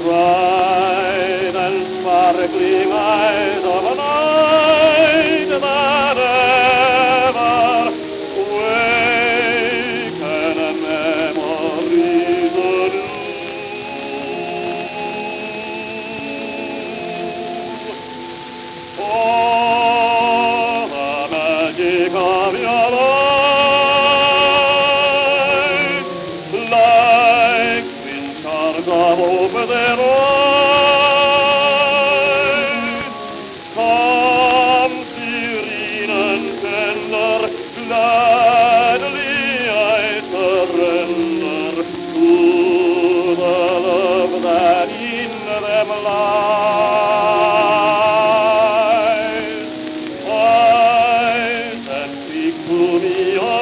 bright and sparkling eyes of a night that ever waken memories anew. Oh, the magic of your eyes, like twin stars over their eyes, come serene and tender, gladly I surrender to the love that in them lies. Eyes that speak to me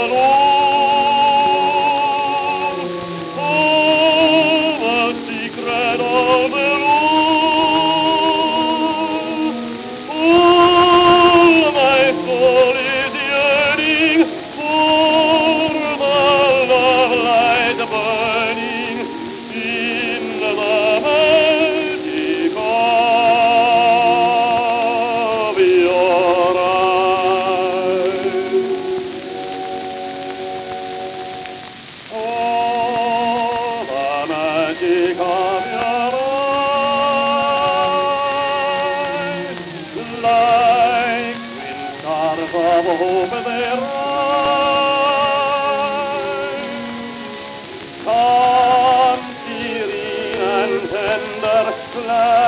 alone, oh, the secret of their own. Oh, my soul is yearning for the love light burning in the magic of your eyes. Oh, the magic of your eyes, like twin stars over their eyes, come serene and tender,